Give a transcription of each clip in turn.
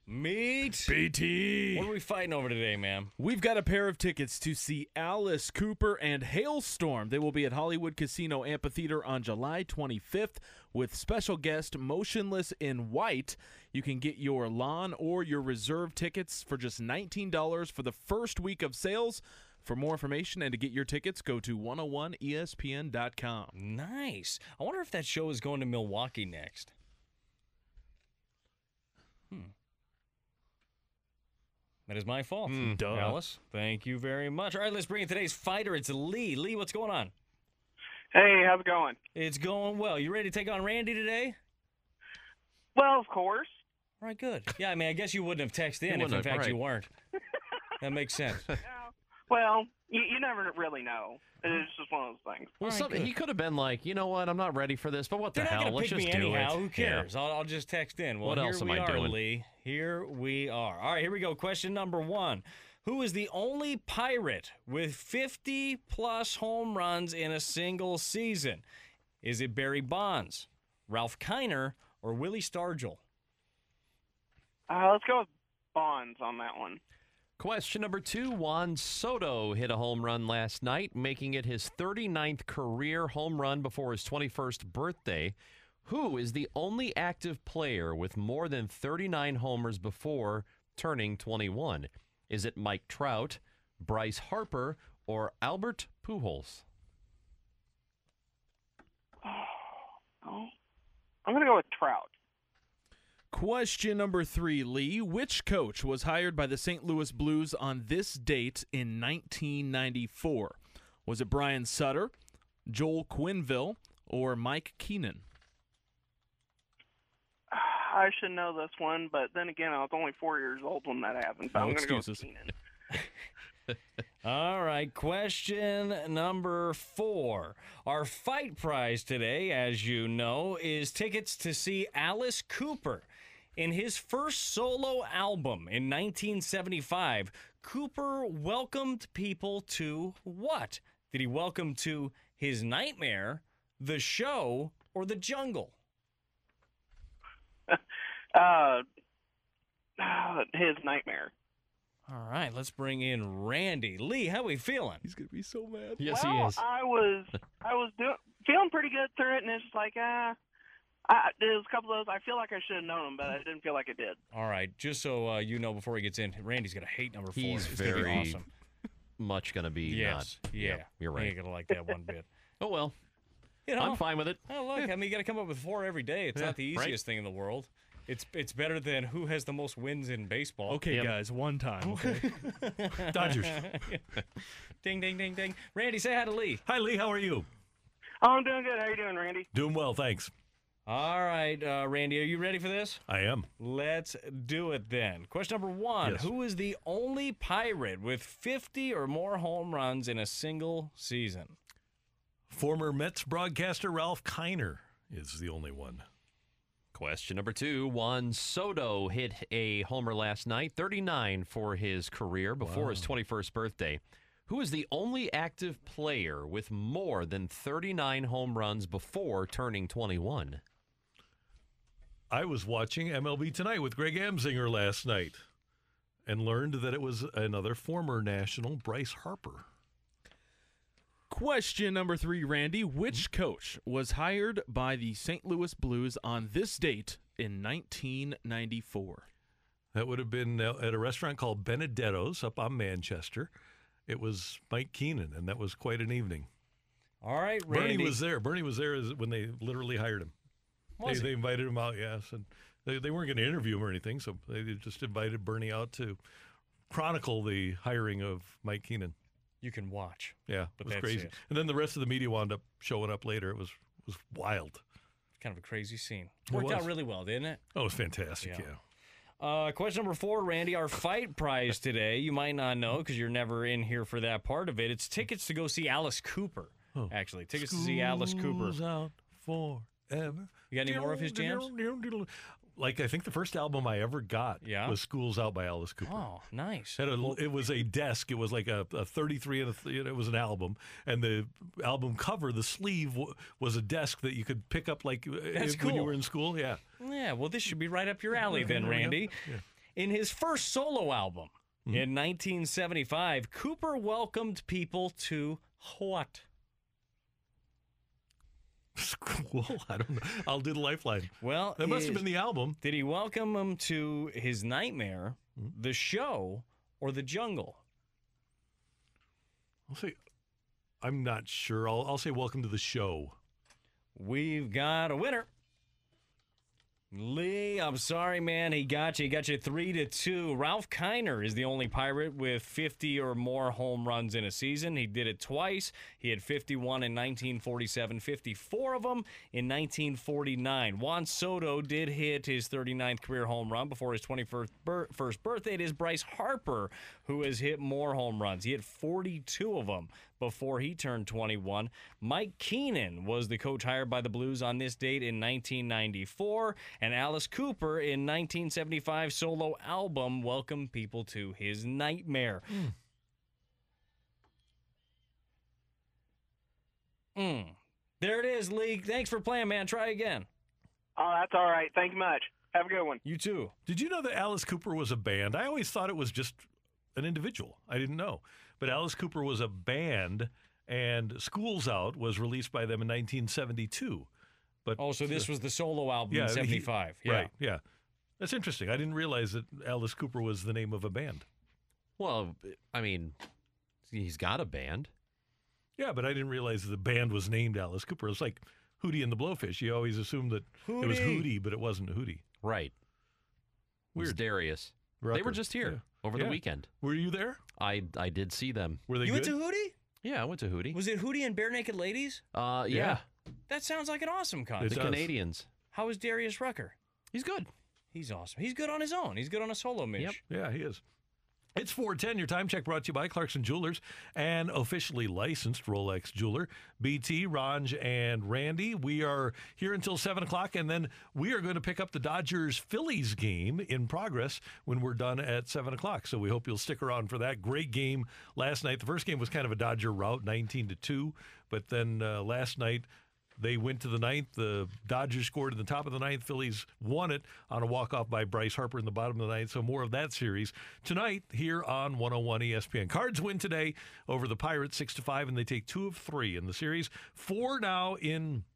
Meet BT. What are we fighting over today, ma'am? We've got a pair of tickets to see Alice Cooper and Hailstorm. They will be at Hollywood Casino Amphitheater on July 25th with special guest Motionless in White. You can get your lawn or your reserve tickets for just $19 for the first week of sales. For more information and to get your tickets, go to 101ESPN.com. Nice. I wonder if that show is going to Milwaukee next. That is my fault. Duh. Alice, thank you very much. All right, let's bring in today's fighter. It's Lee. Lee, what's going on? Hey, how's it going? It's going well. You ready to take on Randy today? Well, of course. All right, good. Yeah, I mean, I guess you wouldn't have texted in if, in fact, you weren't. That makes sense. Well, you never really know. It's just one of those things. Well, he could have been like, you know what, I'm not ready for this, but what the They're hell? not going Let's to pick just me do anyhow. it. Who cares? I'll just text in. Well, What else am I doing? Lee. Here we are. All right, here we go. Question number 1. Who is the only Pirate with 50-plus home runs in a single season? Is it Barry Bonds, Ralph Kiner, or Willie Stargell? Let's go with Bonds on that one. Question number 2, Juan Soto hit a home run last night, making it his 39th career home run before his 21st birthday. Who is the only active player with more than 39 homers before turning 21? Is it Mike Trout, Bryce Harper, or Albert Pujols? Oh, I'm going to go with Trout. Question number 3, Lee. Which coach was hired by the St. Louis Blues on this date in 1994? Was it Brian Sutter, Joel Quenneville, or Mike Keenan? I should know this one, but then again, I was only 4 years old when that happened. So No I'm going to go with excuses. Keenan. All right, question number 4. Our fight prize today, as you know, is tickets to see Alice Cooper. In his first solo album in 1975, Cooper welcomed people to what? Did he welcome to his nightmare, the show, or the jungle? His nightmare. All right, let's bring in Randy. Lee, how we feeling? He's going to be so mad. Yes, well, he is. I was feeling pretty good through it, and it's just like, there's a couple of those. I feel like I should have known them, but I didn't feel like I did. All right, just so you know before he gets in, Randy's going to hate number 4. He's It's gonna be very awesome. much going to be Yes, not. yeah. You're He right. ain't going to like that one bit. Oh, well. You know, I'm fine with it. Oh, look, I mean, you got to come up with 4 every day. It's not the right. easiest thing in the world. It's better than who has the most wins in baseball. Okay, Yep. guys, one time, okay? Dodgers. Ding, ding, ding, ding. Randy, say hi to Lee. Hi, Lee. How are you? Oh, I'm doing good. How you doing, Randy? Doing well, thanks. All right, Randy, are you ready for this? I am. Let's do it then. Question number 1. Yes. Who is the only Pirate with 50 or more home runs in a single season? Former Mets broadcaster Ralph Kiner is the only one. Question number 2, Juan Soto hit a homer last night, 39 for his career before his 21st birthday. Who is the only active player with more than 39 home runs before turning 21? I was watching MLB Tonight with Greg Amsinger last night and learned that it was another former National, Bryce Harper. Question number 3, Randy. Which coach was hired by the St. Louis Blues on this date in 1994? That would have been at a restaurant called Benedetto's up on Manchester. It was Mike Keenan, and that was quite an evening. All right, Randy. Bernie was there. Bernie was there when they literally hired him. Was They invited him out, yes. And they weren't going to interview him or anything, so they just invited Bernie out to chronicle the hiring of Mike Keenan. You can watch. Yeah, But it was that's crazy. it. And then the rest of the media wound up showing up later. It was wild. Kind of a crazy scene. It Worked out was. really well, didn't it? Oh, it was fantastic, Yeah. yeah. Question number 4, Randy. Our fight prize today, you might not know because you're never in here for that part of it. It's tickets to go see Alice Cooper, actually. Tickets to see Alice Cooper. School's out forever. You got any more of his jams? Like, I think the first album I ever got was School's Out by Alice Cooper. Oh, nice. It was a desk. It was like a 33, and it was an album. And the album cover, the sleeve, was a desk that you could pick up like when you cool. were in school. Yeah. Yeah, well, this should be right up your alley then, There we go. Randy. Yeah. In his first solo album in 1975, Cooper welcomed people to what? School? I don't know. I'll do the lifeline. Well, That must have been the album. Did he welcome them to his nightmare, the show, or the jungle? I'll say, I'm not sure. I'll say welcome to the show. We've got a winner. Lee, I'm sorry, man. He got you. He got you 3-2. Ralph Kiner is the only Pirate with 50 or more home runs in a season. He did it twice. He had 51 in 1947, 54 of them in 1949. Juan Soto did hit his 39th career home run before his 21st birthday. It is Bryce Harper who has hit more home runs. He had 42 of them before he turned 21. Mike Keenan was the coach hired by the Blues on this date in 1994, and Alice Cooper in 1975 solo album welcomed people to his nightmare. There it is, Lee. Thanks for playing, man. Try again. Oh, that's all right. Thank you much. Have a good one. You too. Did you know that Alice Cooper was a band? I always thought it was just an individual. I didn't know. But Alice Cooper was a band, and School's Out was released by them in 1972. But Oh, so this was the solo album in 75. Right, yeah. That's interesting. I didn't realize that Alice Cooper was the name of a band. Well, I mean, he's got a band. Yeah, but I didn't realize that the band was named Alice Cooper. It's like Hootie and the Blowfish. You always assumed that it was Hootie, but it wasn't Hootie. Right. It was Weird. Darius. They Rucker. were just here over the weekend. Were you there? I did see them. Were they You good? went to Hootie? Yeah, I went to Hootie. Was it Hootie and Bare Naked Ladies? Yeah. That sounds like an awesome It concert. The does. Canadians. How is Darius Rucker? He's good. He's awesome. He's good on his own. He's good on a solo Mitch. Yep. Yeah, he is. It's 4:10. Your time check brought to you by Clarkson Jewelers, an officially licensed Rolex jeweler. BT, Ranj, and Randy. We are here until 7 o'clock, and then we are going to pick up the Dodgers-Phillies game in progress when we're done at 7 o'clock. So we hope you'll stick around for that. Great game last night. The first game was kind of a Dodger rout, 19-2. But then last night, they went to the ninth. The Dodgers scored in the top of the ninth. Phillies won it on a walk-off by Bryce Harper in the bottom of the ninth. So more of that series tonight here on 101 ESPN. Cards win today over the Pirates 6-5, and they take 2 of 3 in the series. 4 now in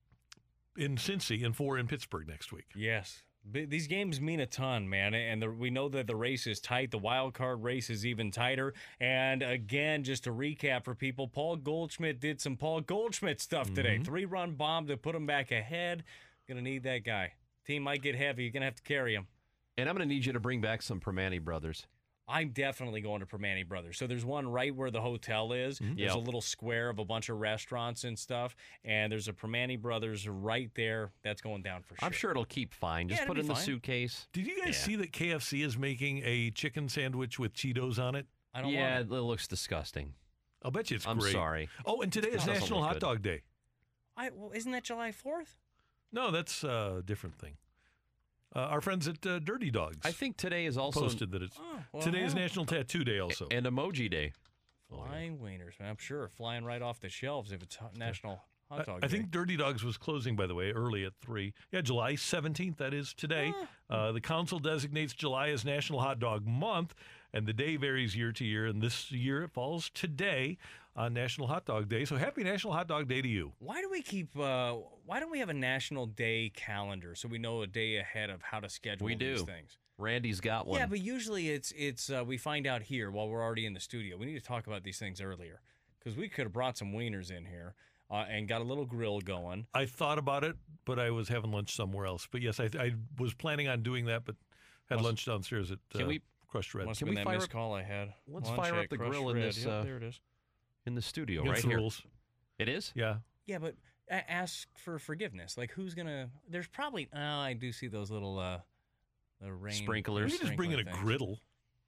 Cincy and 4 in Pittsburgh next week. Yes. These games mean a ton, man, and we know that the race is tight. The wild card race is even tighter. And again, just to recap for people, Paul Goldschmidt did some Paul Goldschmidt stuff today. 3-run bomb to put him back ahead. Gonna need that guy. Team might get heavy. You're gonna have to carry him. And I'm going to need you to bring back some Permane Brothers. I'm definitely going to Permane Brothers. So there's one right where the hotel is. There's Yep. a little square of a bunch of restaurants and stuff, and there's a Permane Brothers right there. That's going down for sure. I'm sure it'll keep fine. Just Yeah, put it'll it in be the fine. suitcase. Did you guys see that KFC is making a chicken sandwich with Cheetos on it? I don't Yeah, want it looks disgusting. I'll bet you it's I'm great. sorry. Oh, and today is Doesn't National look Hot good. Dog Day. well, isn't that July 4th? No, that's a different thing. Our friends at Dirty Dogs I think today is also posted that it's well, today is hell. National Tattoo Day also. and Emoji Day. Flying wieners, man. I'm sure flying right off the shelves if it's National Hot Dog I Day. think Dirty Dogs was closing, by the way, early at 3. Yeah, July 17th, that is today. The council designates July as National Hot Dog Month, and the day varies year to year. And this year it falls today on National Hot Dog Day. So happy National Hot Dog Day to you. Why do we keep? Why don't we have a National Day calendar so we know a day ahead of how to schedule We these do. things? Randy's got one. Yeah, but usually it's we find out here while we're already in the studio. We need to talk about these things earlier because we could have brought some wieners in here and got a little grill going. I thought about it, but I was having lunch somewhere else. But yes, I was planning on doing that, but had lunch downstairs at Can we- Crushed Red. Must Can have we been that fire missed up- call I had. let's Lunch fire up at the Crushed grill in Red. this, Yep, there it is. in the studio Against right the here. rules. It is? Yeah. Yeah, but ask for forgiveness. Like, who's gonna? There's probably. Oh, I do see those little the rain Sprinklers. You can just bring in a sprinkler things. griddle.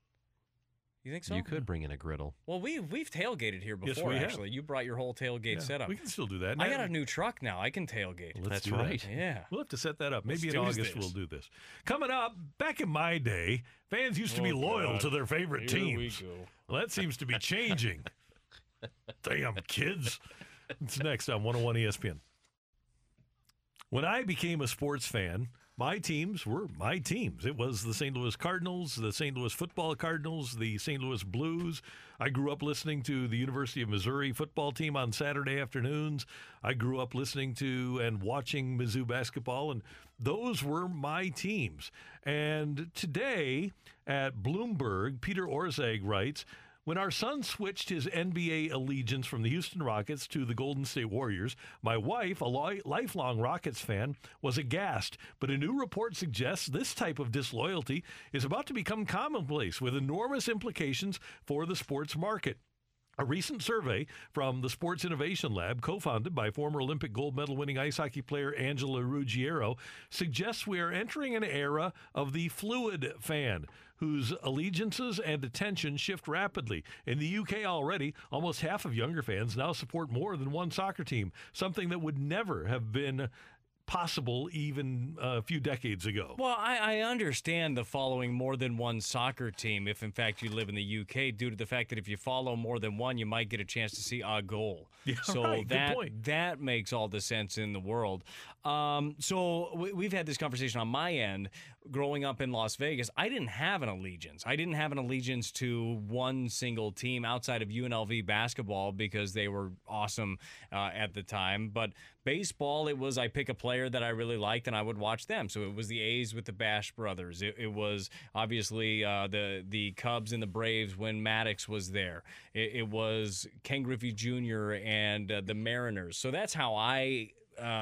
You think so? You could bring in a griddle. Well, we've tailgated here Yes, before. we have. Actually, you brought your whole tailgate Yeah, setup. we can still do that. I got a new truck now. I can tailgate. Let's That's do that. right. Yeah. We'll have to set that up. Maybe Let's in do August this. we'll do this. Coming up, back in my day, fans used to be Oh, loyal God. to their favorite Here we teams. go. Well, that seems to be changing. Damn kids. It's next on 101 ESPN. When I became a sports fan, my teams were my teams. It was the St. Louis Cardinals, the St. Louis Football Cardinals, the St. Louis Blues. I grew up listening to the University of Missouri football team on Saturday afternoons. I grew up listening to and watching Mizzou basketball, and those were my teams. And today at Bloomberg, Peter Orszag writes, when our son switched his NBA allegiance from the Houston Rockets to the Golden State Warriors, my wife, a lifelong Rockets fan, was aghast. But a new report suggests this type of disloyalty is about to become commonplace with enormous implications for the sports market. A recent survey from the Sports Innovation Lab, co-founded by former Olympic gold medal winning ice hockey player Angela Ruggiero, suggests we are entering an era of the fluid fan, whose allegiances and attention shift rapidly. In the UK already, almost half of younger fans now support more than one soccer team, something that would never have been possible even a few decades ago. Well, I understand the following more than one soccer team if, in fact, you live in the UK, due to the fact that if you follow more than one, you might get a chance to see a goal. Yeah, so right. Good point. that makes all the sense in the world. So we've had this conversation on my end. Growing up in Las Vegas, I didn't have an allegiance. I didn't have an allegiance to one single team outside of UNLV basketball because they were awesome at the time. But baseball, it was I pick a player that I really liked and I would watch them. So it was the A's with the Bash brothers. It was obviously the Cubs and the Braves when Maddox was there. It was Ken Griffey Jr. and the Mariners. So that's how I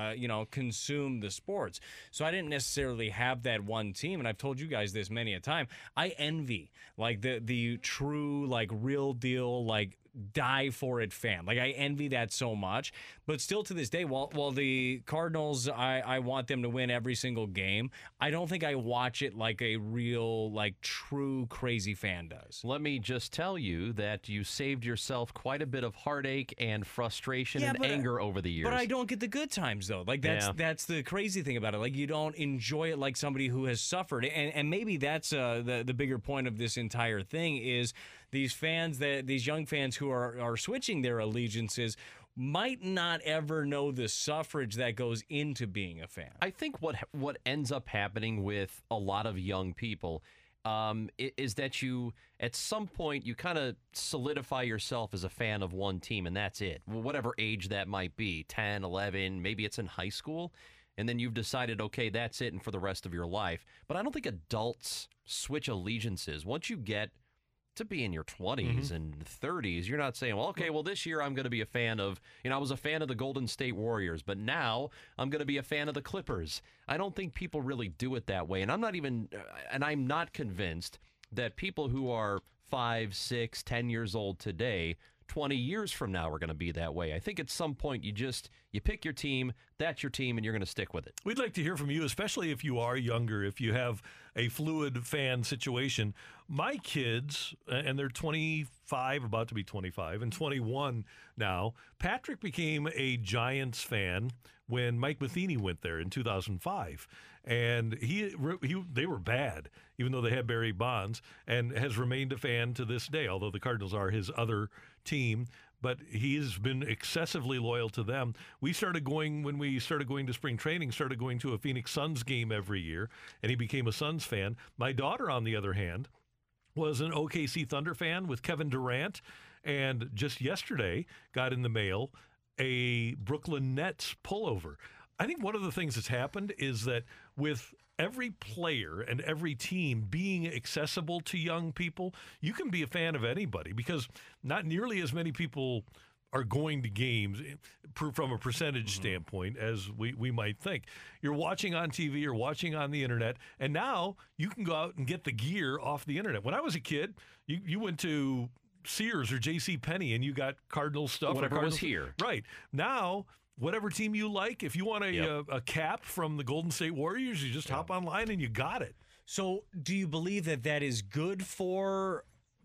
consume the sports. So I didn't necessarily have that one team, and I've told you guys this many a time. I envy like the true, like real deal, like die for it fan. Like I envy that so much. But still to this day, while the Cardinals, I want them to win every single game, I don't think I watch it like a real, like true crazy fan does. Let me just tell you that you saved yourself quite a bit of heartache and frustration and anger over the years. But I don't get the good times, though. Like, that's the crazy thing about it. Like, you don't enjoy it like somebody who has suffered. And maybe that's the bigger point of this entire thing is these fans, these young fans who are switching their allegiances might not ever know the suffrage that goes into being a fan. I think what ends up happening with a lot of young people is that you, at some point, you kind of solidify yourself as a fan of one team, and that's it. Whatever age that might be, 10, 11, maybe it's in high school, and then you've decided, okay, that's it, and for the rest of your life. But I don't think adults switch allegiances. Once you get to be in your 20s and 30s, you're not saying, well, okay, well, this year I'm going to be a fan of, I was a fan of the Golden State Warriors, but now I'm going to be a fan of the Clippers. I don't think people really do it that way. And I'm not convinced that people who are 5, 6, 10 years old today, 20 years from now, are going to be that way. I think at some point you pick your team, that's your team, and you're going to stick with it. We'd like to hear from you, especially if you are younger, if you have a fluid fan situation. My kids, and they're 25, about to be 25, and 21 now. Patrick became a Giants fan when Mike Matheny went there in 2005. And they were bad, even though they had Barry Bonds, and has remained a fan to this day, although the Cardinals are his other team. But he's been excessively loyal to them. When we started going to spring training, started going to a Phoenix Suns game every year, and he became a Suns fan. My daughter, on the other hand, was an OKC Thunder fan with Kevin Durant, and just yesterday got in the mail a Brooklyn Nets pullover. I think one of the things that's happened is that with every player and every team being accessible to young people, you can be a fan of anybody because not nearly as many people are going to games from a percentage standpoint as we might think. You're watching on TV or watching on the internet, and now you can go out and get the gear off the internet. When I was a kid, you went to Sears or J.C. Penney and you got Cardinal stuff. Whatever was here. Right. Now, whatever team you like, if you want a cap from the Golden State Warriors, you just hop online and you got it. So do you believe that is good for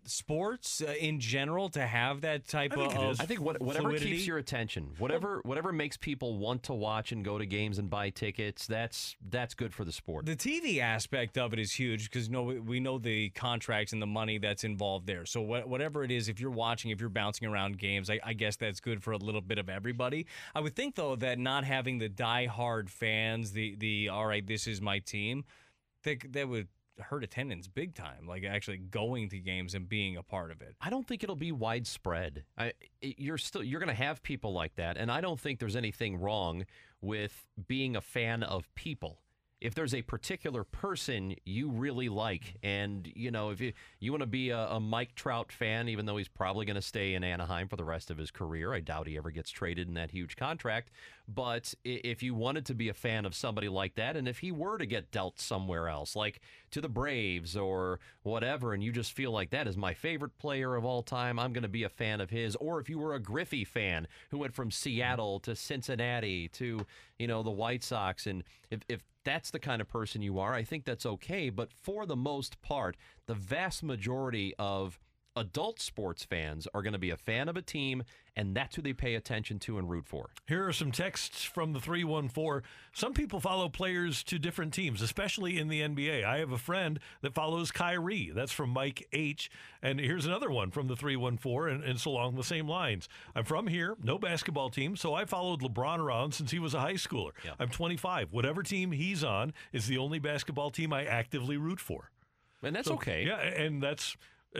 sports in general to have that type I think it of is. I think whatever fluidity? keeps your attention, whatever makes people want to watch and go to games and buy tickets, that's good for the sport. The TV aspect of it is huge because we know the contracts and the money that's involved there. So whatever it is, if you're watching, if you're bouncing around games, I guess that's good for a little bit of everybody. I would think, though, that not having the diehard fans, the all right, this is my team, that would hurt attendance big time, like actually going to games and being a part of it. I don't think it'll be widespread. You're going to have people like that, and I don't think there's anything wrong with being a fan of people. If there's a particular person you really like, and if you want to be a Mike Trout fan, even though he's probably going to stay in Anaheim for the rest of his career, I doubt he ever gets traded in that huge contract. But if you wanted to be a fan of somebody like that, and if he were to get dealt somewhere else, like to the Braves or whatever, and you just feel like that is my favorite player of all time, I'm going to be a fan of his. Or if you were a Griffey fan who went from Seattle to Cincinnati to the White Sox, and if that's the kind of person you are, I think that's okay. But for the most part, the vast majority of adult sports fans are going to be a fan of a team, and that's who they pay attention to and root for. Here are some texts from the 314. Some people follow players to different teams, especially in the NBA. I have a friend that follows Kyrie. That's from Mike H. And here's another one from the 314, and it's along the same lines. I'm from here, no basketball team, so I followed LeBron around since he was a high schooler. Yep. I'm 25. Whatever team he's on is the only basketball team I actively root for. And that's okay. Yeah, and that's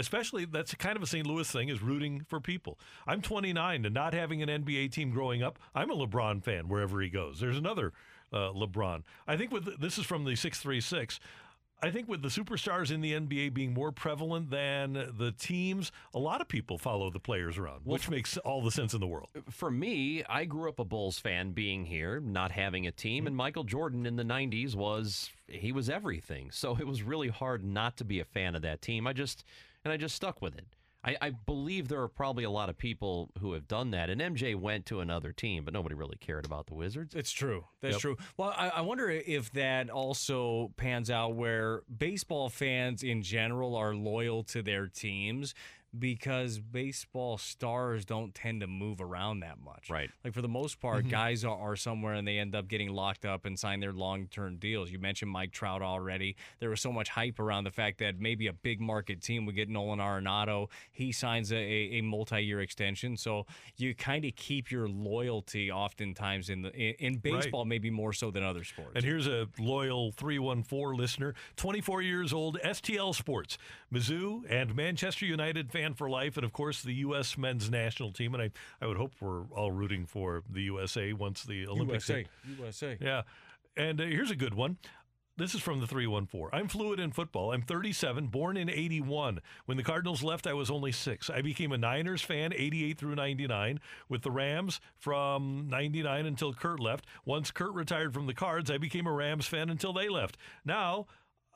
kind of a St. Louis thing, is rooting for people. I'm 29 and not having an NBA team growing up, I'm a LeBron fan wherever he goes. There's another LeBron. I think this is from the 636. I think with the superstars in the NBA being more prevalent than the teams, a lot of people follow the players around, which makes all the sense in the world. For me, I grew up a Bulls fan being here, not having a team, and Michael Jordan in the 90s was everything. So it was really hard not to be a fan of that team. I just stuck with it. I believe there are probably a lot of people who have done that. And MJ went to another team, but nobody really cared about the Wizards. It's true. That's true. Well, I wonder if that also pans out where baseball fans in general are loyal to their teams, because baseball stars don't tend to move around that much. Right. Like, for the most part, guys are somewhere and they end up getting locked up and sign their long-term deals. You mentioned Mike Trout already. There was so much hype around the fact that maybe a big market team would get Nolan Arenado. He signs a multi-year extension. So you kind of keep your loyalty oftentimes in baseball, maybe more so than other sports. And here's a loyal 314 listener, 24 years old, STL Sports, Mizzou and Manchester United fan for life, and of course the U.S. men's national team. And I would hope we're all rooting for the USA once the Olympics. USA. Yeah. And here's a good one. This is from the 314. I'm fluid in football. I'm 37, born in 81. When the Cardinals left, I was only 6. I became a Niners fan 88 through 99, with the Rams from 99 until Kurt left. Once Kurt retired from the Cards, I became a Rams fan until they left. Now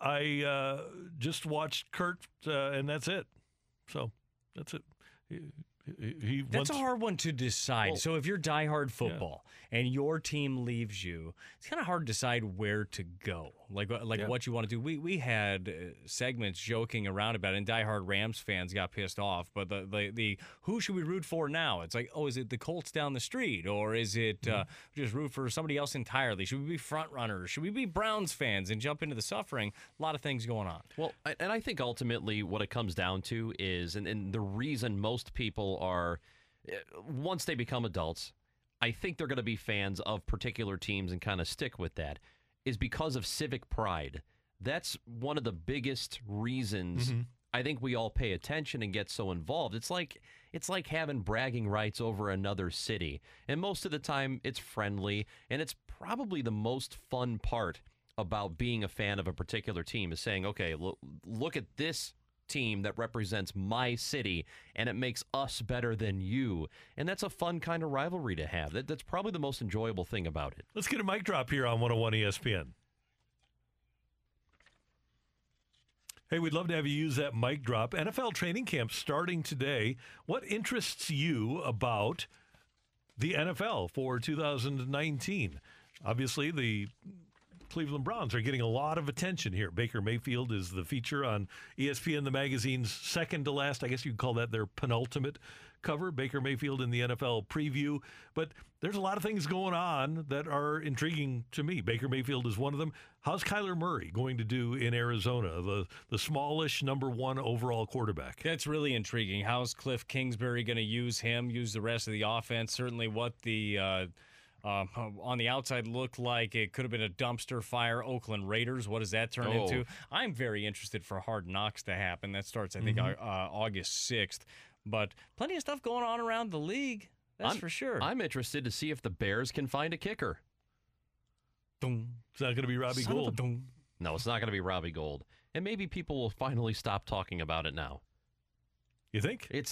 I just watched Kurt, and that's it. So that's it. That's a hard one to decide. So if you're diehard football and your team leaves you, it's kind of hard to decide where to go, like what you want to do. We had segments joking around about it, and diehard Rams fans got pissed off. But the who should we root for now? It's like, oh, is it the Colts down the street, or is it just root for somebody else entirely? Should we be front runners? Should we be Browns fans and jump into the suffering? A lot of things going on. Well, and I think ultimately what it comes down to is, and the reason most people are, once they become adults, I think they're going to be fans of particular teams and kind of stick with that, is because of civic pride. That's one of the biggest reasons I think we all pay attention and get so involved. It's like having bragging rights over another city. And most of the time it's friendly, and it's probably the most fun part about being a fan of a particular team, is saying, okay, look at this team that represents my city, and it makes us better than you. And that's a fun kind of rivalry to have. That's probably the most enjoyable thing about it. Let's get a mic drop here on 101 ESPN. Hey, we'd love to have you use that mic drop. NFL training camp starting today. What interests you about the NFL for 2019? Obviously, the Cleveland Browns are getting a lot of attention here. Baker Mayfield is the feature on ESPN, the magazine's second to last, I guess you'd call that their penultimate cover, Baker Mayfield in the NFL preview. But there's a lot of things going on that are intriguing to me. Baker Mayfield is one of them. How's Kyler Murray going to do in Arizona, the smallish number 1 overall quarterback? That's really intriguing. How's Cliff Kingsbury going to use him, use the rest of the offense? Certainly what the on the outside looked like it could have been a dumpster fire. Oakland Raiders, what does that turn into? I'm very interested for Hard Knocks to happen. That starts, I think, August 6th. But plenty of stuff going on around the league, that's for sure. I'm interested to see if the Bears can find a kicker. It's not going to be Robbie Gould. No, it's not going to be Robbie Gould. And maybe people will finally stop talking about it now. You think? It's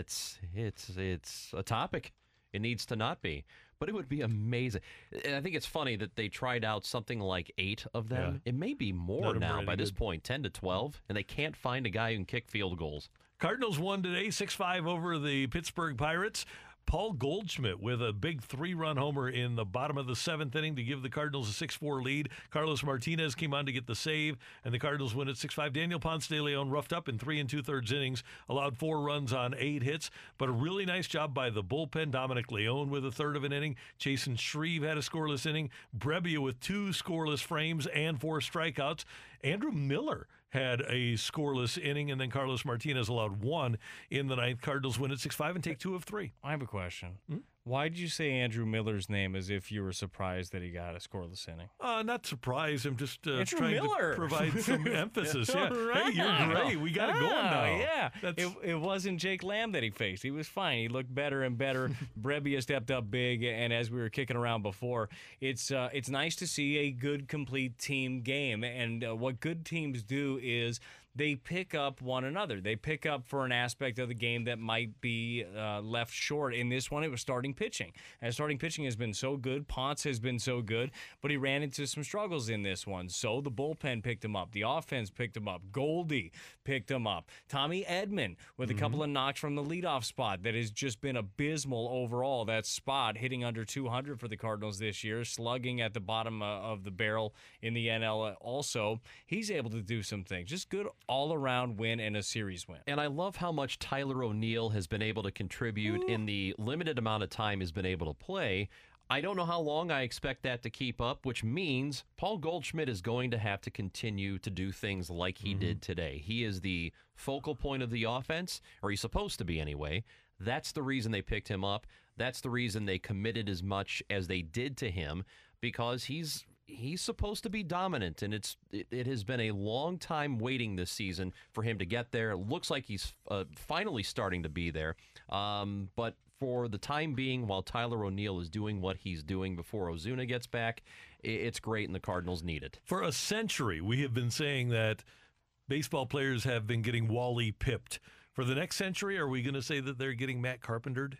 a topic. It needs to not be. But it would be amazing. And I think it's funny that they tried out something like 8 of them. Yeah. It may be more now by this point, 10 to 12, and they can't find a guy who can kick field goals. Cardinals won today, 6-5 over the Pittsburgh Pirates. Paul Goldschmidt with a big 3-run homer in the bottom of the 7th inning to give the Cardinals a 6-4 lead. Carlos Martinez came on to get the save, and the Cardinals win at 6-5. Daniel Ponce de Leon roughed up in 3 2/3 innings, allowed 4 runs on 8 hits, but a really nice job by the bullpen. Dominic Leone with a third of an inning. Jason Shreve had a scoreless inning. Brebbia with 2 scoreless frames and 4 strikeouts. Andrew Miller had a scoreless inning, and then Carlos Martinez allowed 1 in the 9th. Cardinals win at 6-5 and take 2 of 3. I have a question. Why did you say Andrew Miller's name as if you were surprised that he got a scoreless inning? Not surprised. I'm just Andrew trying Miller. to provide some emphasis. Yeah. Yeah. Right. Hey, you're great. We got it going now. Yeah. That's- It wasn't Jake Lamb that he faced. He was fine. He looked better and better. Brebbia stepped up big, and as we were kicking around before, it's nice to see a good, complete team game. And what good teams do is they pick up one another. They pick up for an aspect of the game that might be left short. In this one, it was starting pitching. And starting pitching has been so good. Ponce has been so good, but he ran into some struggles in this one. So the bullpen picked him up. The offense picked him up. Goldie picked him up. Tommy Edman with a couple of knocks from the leadoff spot that has just been abysmal overall. That spot hitting under 200 for the Cardinals this year, slugging at the bottom of the barrel in the NL also. He's able to do some things. Just good all-around win and a series win. And I love how much Tyler O'Neill has been able to contribute in the limited amount of time he's been able to play. I don't know how long I expect that to keep up, which means Paul Goldschmidt is going to have to continue to do things like he did today. He is the focal point of the offense, or he's supposed to be anyway. That's the reason they picked him up. That's the reason they committed as much as they did to him, because he's supposed to be dominant, and it has been a long time waiting this season for him to get there. It looks like he's finally starting to be there. But for the time being, while Tyler O'Neill is doing what he's doing before Ozuna gets back, it's great, and the Cardinals need it. For a century, we have been saying that baseball players have been getting Wally pipped. For the next century, are we going to say that they're getting Matt Carpentered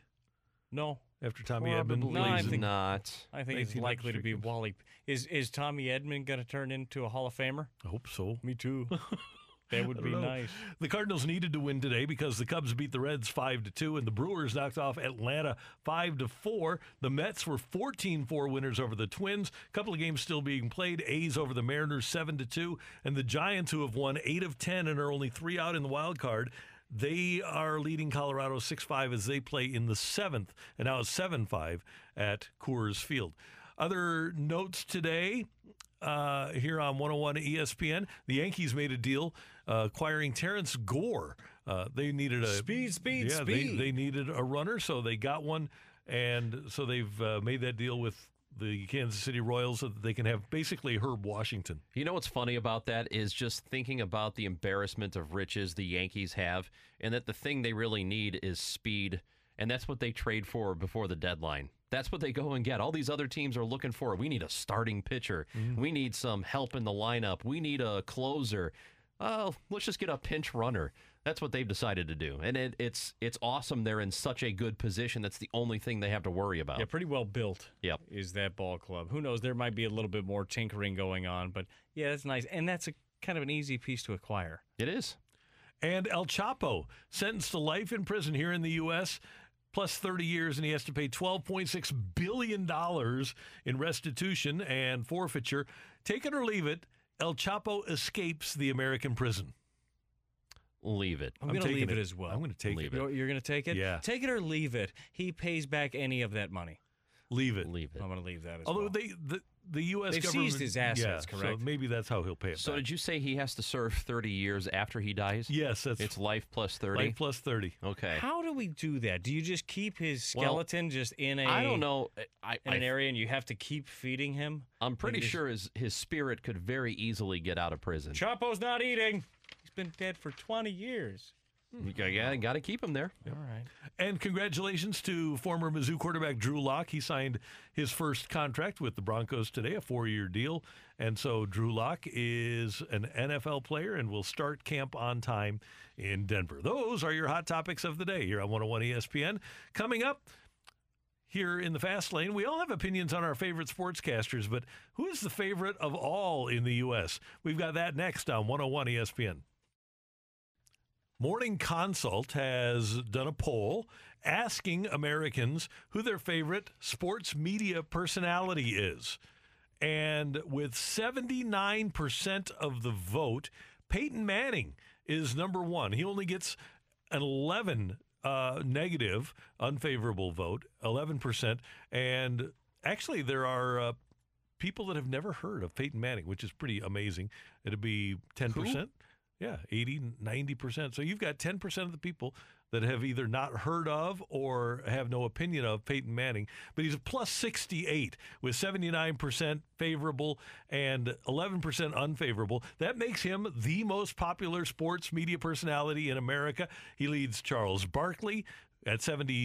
No. after Tommy Probably Edman? No, I leaves? think- Not. I think it's 1900 likely to be streakers. Wally. Is Tommy Edman going to turn into a Hall of Famer? I hope so. Me too. That would be I don't know. nice. The Cardinals needed to win today because the Cubs beat the Reds 5-2, and the Brewers knocked off Atlanta 5-4. The Mets were 14-4 winners over the Twins. A couple of games still being played. A's over the Mariners 7-2, and the Giants, who have won 8 of 10 and are only 3 out in the wild card, they are leading Colorado 6-5 as they play in the 7th, and now it's 7-5 at Coors Field. Other notes today. Here on 101 ESPN, the Yankees made a deal acquiring Terrence Gore. They needed a Speed. They needed a runner, so they got one, and so they've made that deal with the Kansas City Royals so that they can have basically Herb Washington. You know what's funny about that is just thinking about the embarrassment of riches the Yankees have, and that the thing they really need is speed, and that's what they trade for before the deadline. That's what they go and get. All these other teams are looking for. We need a starting pitcher. We need some help in the lineup. We need a closer. Oh, let's just get a pinch runner. That's what they've decided to do. And it's awesome they're in such a good position. That's the only thing they have to worry about. Yeah, pretty well built. Yep. Is that ball club? Who knows? There might be a little bit more tinkering going on, but yeah, that's nice. And that's a kind of an easy piece to acquire. It is. And El Chapo, sentenced to life in prison here in the U.S., plus 30 years, and he has to pay $12.6 billion in restitution and forfeiture. Take it or leave it, El Chapo escapes the American prison. Leave it. I'm going to taking leave it as well. I'm going to take Leave it. it. You're going to take it? Yeah. Take it or leave it. He pays back any of that money. Leave it. Leave it. I'm going to leave that as Although well. the U.S. They've government seized his assets, yeah, correct? So maybe that's how he'll pay it So back. did you say he has to serve 30 years after he dies? Yes, that's It's life plus 30? life plus 30. Okay. How do we do that? Do you just keep his skeleton just in a I don't know. in an area and you have to keep feeding him? I'm pretty Like, sure his spirit could very easily get out of prison. Chapo's not eating. He's been dead for 20 years. You got to keep him there. All right. And congratulations to former Mizzou quarterback Drew Lock. He signed his first contract with the Broncos today, a 4-year deal. And so Drew Lock is an NFL player and will start camp on time in Denver. Those are your hot topics of the day here on 101 ESPN. Coming up here in the Fast Lane, we all have opinions on our favorite sportscasters, but who is the favorite of all in the U.S.? We've got that next on 101 ESPN. Morning Consult has done a poll asking Americans who their favorite sports media personality is. And with 79% of the vote, Peyton Manning is number one. He only gets an 11 negative, unfavorable vote, 11%. And actually, there are people that have never heard of Peyton Manning, which is pretty amazing. It'd be 10%. Yeah, 80, 90%. So you've got 10% of the people that have either not heard of or have no opinion of Peyton Manning. But he's a plus 68 with 79% favorable and 11% unfavorable. That makes him the most popular sports media personality in America. He leads Charles Barkley at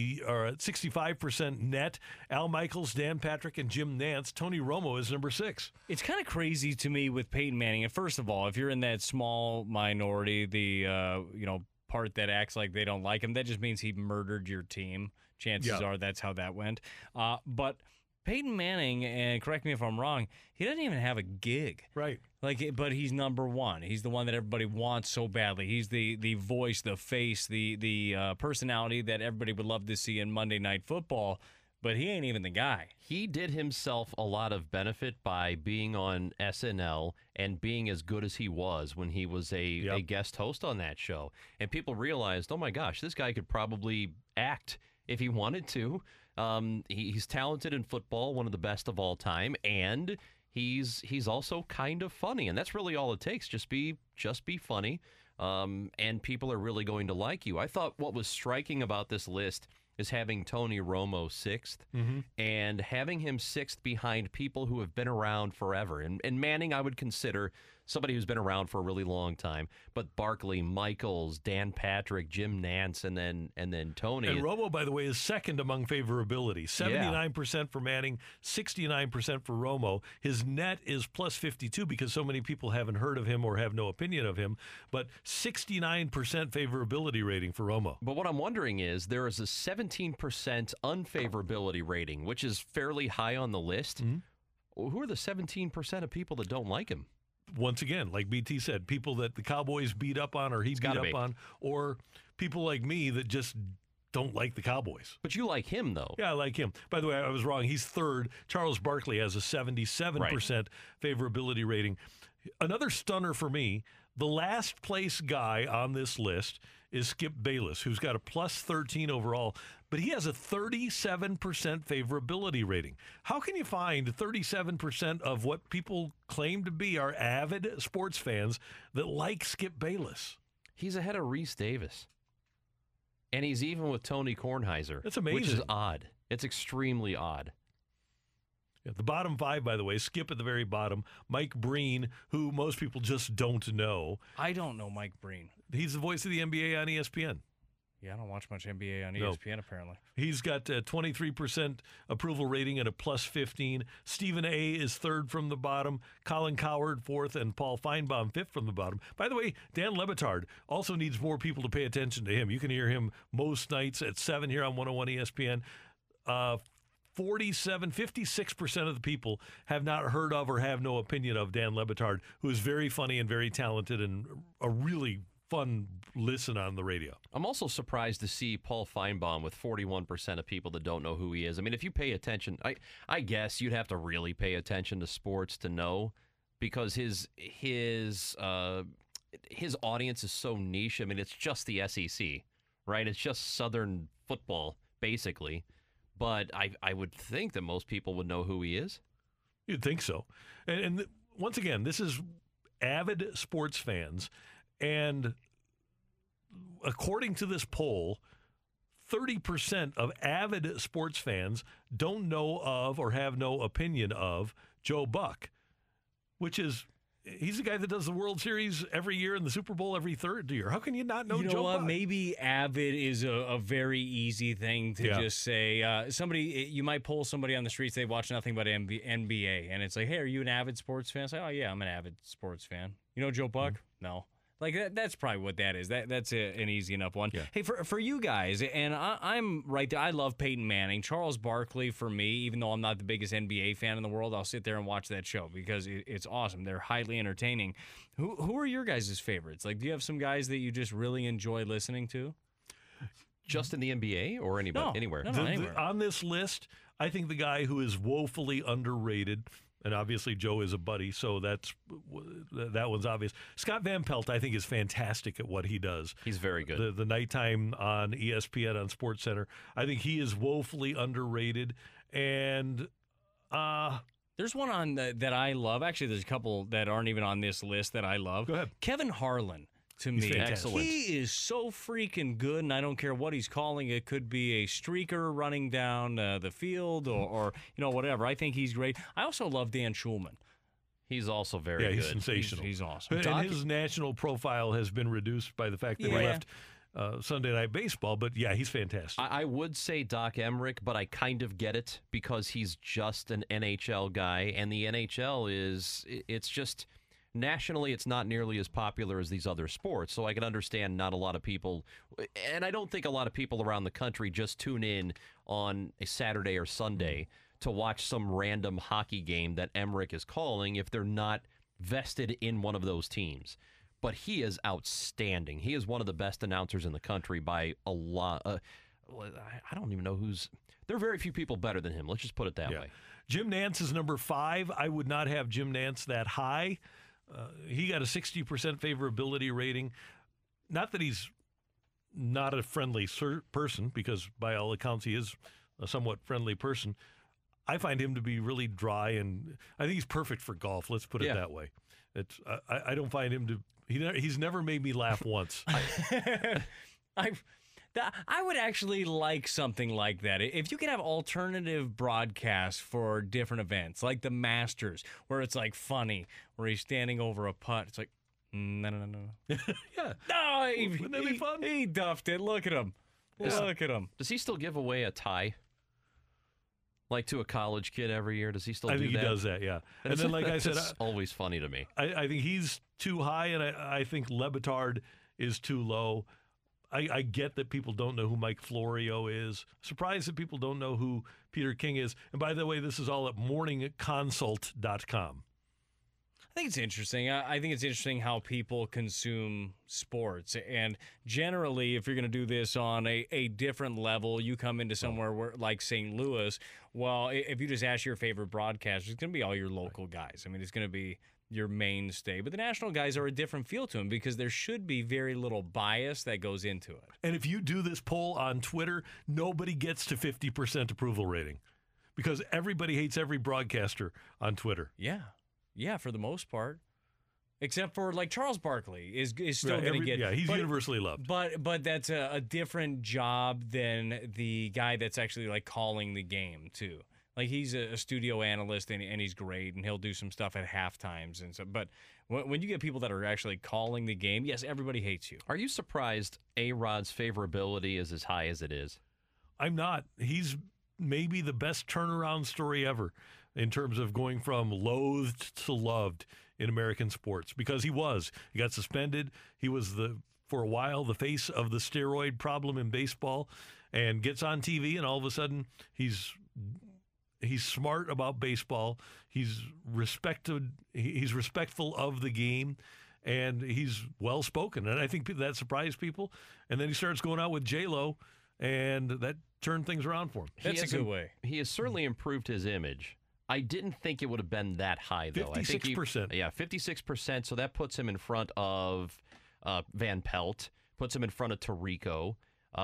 65% net. Al Michaels, Dan Patrick, and Jim Nantz. Tony Romo is number 6. It's kind of crazy to me with Peyton Manning. And first of all, if you're in that small minority, the part that acts like they don't like him, that just means he murdered your team. Chances are that's how that went. But Peyton Manning, and correct me if I'm wrong, he doesn't even have a gig. Right. But he's number one. He's the one that everybody wants so badly. He's the voice, the face, the personality that everybody would love to see in Monday Night Football. But he ain't even the guy. He did himself a lot of benefit by being on SNL and being as good as he was when he was a guest host on that show. And people realized, oh my gosh, this guy could probably act if he wanted to. He's talented in football, one of the best of all time, and he's also kind of funny, and that's really all it takes. Just be funny, and people are really going to like you. I thought what was striking about this list is having Tony Romo 6th, and having him 6th behind people who have been around forever. And Manning, I would consider somebody who's been around for a really long time. But Barkley, Michaels, Dan Patrick, Jim Nantz, and then Tony. And Romo, by the way, is second among favorability. 79% for Manning, 69% for Romo. His net is plus 52 because so many people haven't heard of him or have no opinion of him. But 69% favorability rating for Romo. But what I'm wondering is there is a 17% unfavorability rating, which is fairly high on the list. Who are the 17% of people that don't like him? Once again, like BT said, people that the Cowboys beat up on or he beat up on, or people like me that just don't like the Cowboys. But you like him, though. Yeah, I like him. By the way, I was wrong. He's third. Charles Barkley has a 77% favorability rating. Another stunner for me, the last place guy on this list is Skip Bayless, who's got a plus 13 overall, but he has a 37% favorability rating. How can you find 37% of what people claim to be our avid sports fans that like Skip Bayless? He's ahead of Reese Davis. And he's even with Tony Kornheiser. That's amazing. Which is odd. It's extremely odd. Yeah, the bottom 5, by the way, Skip at the very bottom, Mike Breen, who most people just don't know. I don't know Mike Breen. He's the voice of the NBA on ESPN. Yeah, I don't watch much NBA on ESPN, apparently. He's got a 23% approval rating and a plus 15. Stephen A. is third from the bottom. Colin Cowherd, fourth, and Paul Feinbaum, fifth from the bottom. By the way, Dan Le Batard also needs more people to pay attention to him. You can hear him most nights at 7 here on 101 ESPN. 56% of the people have not heard of or have no opinion of Dan Le Batard, who is very funny and very talented and a really fun listen on the radio. I'm also surprised to see Paul Feinbaum with 41% of people that don't know who he is. I mean, if you pay attention, I guess you'd have to really pay attention to sports to know, because his audience is so niche. I mean, it's just the SEC, right? It's just Southern football, basically. But I would think that most people would know who he is. You'd think so. And once again, this is avid sports fans. And according to this poll, 30% of avid sports fans don't know of or have no opinion of Joe Buck, which is, he's the guy that does the World Series every year and the Super Bowl every third year. How can you not know You know Joe what? Buck? Maybe avid is a very easy thing to just say. Somebody, you might poll somebody on the streets, they watch nothing but NBA, and it's like, hey, are you an avid sports fan? It's like, oh, yeah, I'm an avid sports fan. You know Joe Buck? No. Like, that's probably what that is. That's an easy enough one. Yeah. Hey, for you guys, and I'm right there. I love Peyton Manning. Charles Barkley, for me, even though I'm not the biggest NBA fan in the world, I'll sit there and watch that show because it's awesome. They're highly entertaining. Who are your guys' favorites? Like, do you have some guys that you just really enjoy listening to? Just in the NBA or anybody, No, anywhere? no. Anywhere. On this list, I think the guy who is woefully underrated, and obviously Joe is a buddy, so that one's obvious. Scott Van Pelt, I think, is fantastic at what he does. He's very good. The nighttime on ESPN on SportsCenter, I think he is woefully underrated. And There's one on that I love. Actually, there's a couple that aren't even on this list that I love. Go ahead. Kevin Harlan. To He's me, fantastic. he is so freaking good, and I don't care what he's calling. It could be a streaker running down the field or whatever. I think he's great. I also love Dan Schulman. He's also very yeah, good. he's sensational. He's awesome. And his national profile has been reduced by the fact that he Yeah. left Sunday Night Baseball. But yeah, he's fantastic. I would say Doc Emmerich, but I kind of get it because he's just an NHL guy, and the NHL it's just nationally it's not nearly as popular as these other sports. So I can understand not a lot of people, and I don't think a lot of people around the country just tune in on a Saturday or Sunday to watch some random hockey game that Emmerich is calling if they're not vested in one of those teams. But he is outstanding. He is one of the best announcers in the country by a lot. I don't even know who's. There are very few people better than him. Let's just put it that way. Jim Nantz is number 5. I would not have Jim Nantz that high. He got a 60% favorability rating. Not that he's not a friendly person, because by all accounts he is a somewhat friendly person. I find him to be really dry, and I think he's perfect for golf. Let's put it that way. It's I don't find him to. He's never made me laugh once. I would actually like something like that. If you could have alternative broadcasts for different events, like the Masters, where it's like funny, where he's standing over a putt. It's like, no. Yeah. No, Wouldn't that be fun? He duffed it. Look at him. Look at him. Does he still give away a tie? Like to a college kid every year? Does he still I do think that? he does that, yeah. And then, like I said, it's always funny to me. I think he's too high, and I think Le Batard is too low. I get that people don't know who Mike Florio is. Surprised that people don't know who Peter King is. And by the way, this is all at morningconsult.com. I think it's interesting. I think it's interesting how people consume sports. And generally, if you're going to do this on a different level, you come into somewhere like St. Louis, well, if you just ask your favorite broadcaster, it's going to be all your local guys. I mean, it's going to be your mainstay. But the national guys are a different feel to them because there should be very little bias that goes into it. And if you do this poll on Twitter, nobody gets to 50% approval rating because everybody hates every broadcaster on Twitter. Yeah, for the most part. Except for, like, Charles Barkley is still going to get... Yeah, he's universally loved. But that's a different job than the guy that's actually, like, calling the game, too. Like, he's a studio analyst, and he's great, and he'll do some stuff at halftimes. And so, but when you get people that are actually calling the game, yes, everybody hates you. Are you surprised A-Rod's favorability is as high as it is? I'm not. He's maybe the best turnaround story ever in terms of going from loathed to loved in American sports, because he got suspended. He was for a while the face of the steroid problem in baseball, and gets on TV, and all of a sudden he's smart about baseball. He's respected. He's respectful of the game, and he's well-spoken. And I think that surprised people. And then he starts going out with J-Lo, and that turned things around for him. That's a good way. He has certainly improved his image. I didn't think it would have been that high, though. 56%. 56%. So that puts him in front of Van Pelt, puts him in front of Tirico,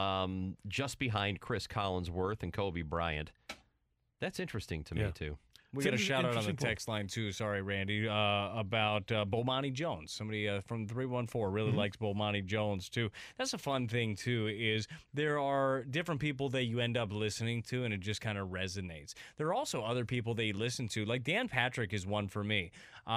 just behind Chris Collinsworth and Kobe Bryant. That's interesting to me, too. We got a shout out on the text line, too. Sorry, Randy, about Bomani Jones. Somebody from 314 really likes Bomani Jones, too. That's a fun thing, too, is there are different people that you end up listening to, and it just kind of resonates. There are also other people that you listen to. Like Dan Patrick is one for me.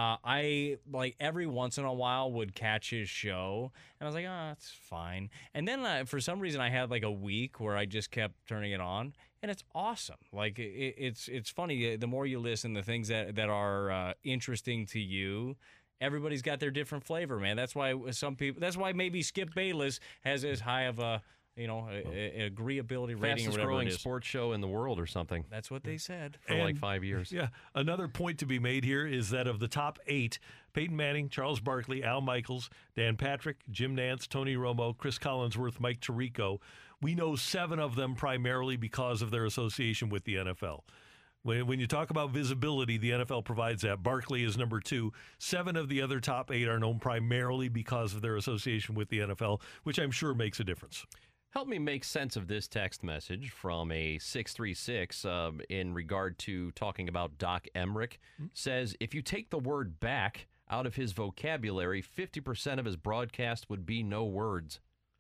I, like, every once in a while would catch his show, and I was like, oh, that's fine. And then for some reason I had, like, a week where I just kept turning it on. And it's awesome. Like it's funny. The more you listen, the things that are interesting to you, everybody's got their different flavor, man. That's why some people. That's why maybe Skip Bayless has as high of a agreeability rating, fastest or whatever growing it is. sports show in the world or something That's what they said. for like 5 years. Yeah. Another point to be made here is that of the top 8, Peyton Manning, Charles Barkley, Al Michaels, Dan Patrick, Jim Nantz, Tony Romo, Chris Collinsworth, Mike Tirico, we know 7 of them primarily because of their association with the NFL. When you talk about visibility, the NFL provides that. Barkley is number 2. 7 of the other top 8 are known primarily because of their association with the NFL, which I'm sure makes a difference. Help me make sense of this text message from a 636 in regard to talking about Doc Emmerich. Says, if you take the word back out of his vocabulary, 50% of his broadcast would be no words.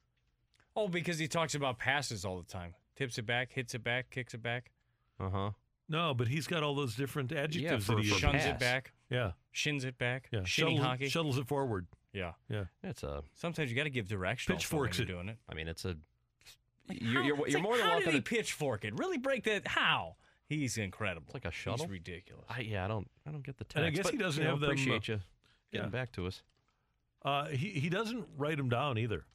Oh, because he talks about passes all the time. Tips it back, hits it back, kicks it back. Uh-huh. No, but he's got all those different adjectives for that he uses. Shuns pass. it back. Yeah. Shins it back. Yeah. Shinny hockey. Shuttles it forward. Yeah. Yeah. It's a. Sometimes you got to give direction. Pitchforks when it. you're doing it. I mean, it's a. Like, You're more than how welcome did he to. pitchfork it? Really break that? How? He's incredible. It's like a shuttle? He's ridiculous. I don't get the text. And I guess but, he doesn't you know, have them, appreciate you getting yeah. back to us. He doesn't write them down either.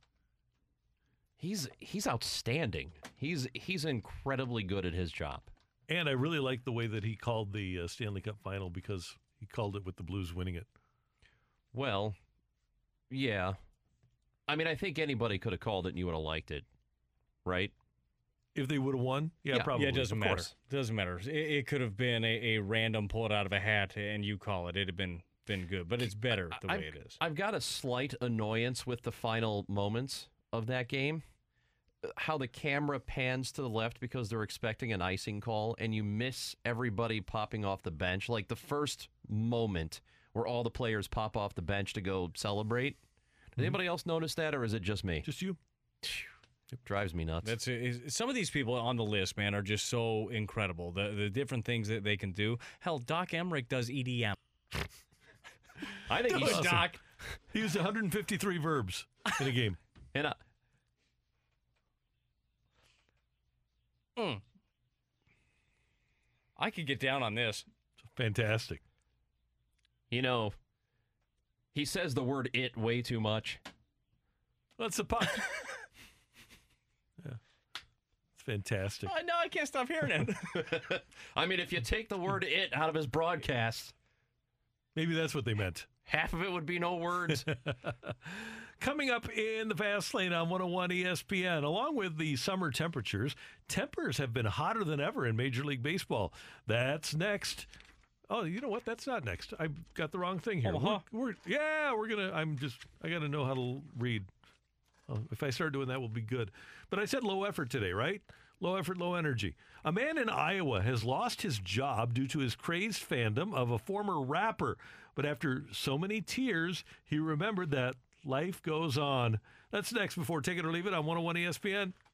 He's outstanding. He's incredibly good at his job. And I really like the way that he called the Stanley Cup final because he called it with the Blues winning it. Well, yeah. I mean, I think anybody could have called it and you would have liked it, right? If they would have won, yeah, probably. Yeah, it doesn't of matter. course. Doesn't matter. It could have been a random pull it out of a hat and you call it. It'd have been good, but it's better the way it is. I've got a slight annoyance with the final moments of that game. How the camera pans to the left because they're expecting an icing call, and you miss everybody popping off the bench. Like the first moment where all the players pop off the bench to go celebrate. Did anybody else notice that, or is it just me? Just you. It drives me nuts. Some of these people on the list, man, are just so incredible. The different things that they can do. Hell, Doc Emmerich does EDM. I think he's Awesome. Doc. He used 153 verbs in a game. And I could get down on this. Fantastic. you know, he says the word "it" way too much. That's the puck. Yeah. It's fantastic. No, I can't stop hearing it. I mean, if you take the word "it" out of his broadcast, Maybe that's what they meant. half of it would be no words. Coming up in the Fast Lane on 101 ESPN, along with the summer temperatures, tempers have been hotter than ever in Major League Baseball. That's next. Oh, you know what? That's not next. I got the wrong thing here. Omaha. We're gonna. I got to know how to read. Oh, if I start doing that, we'll be good. But I said low effort today, right? Low effort, low energy. A man in Iowa has lost his job due to his crazed fandom of a former rapper. But after so many tears, he remembered that life goes on. That's next before Take It or Leave It on 101 ESPN.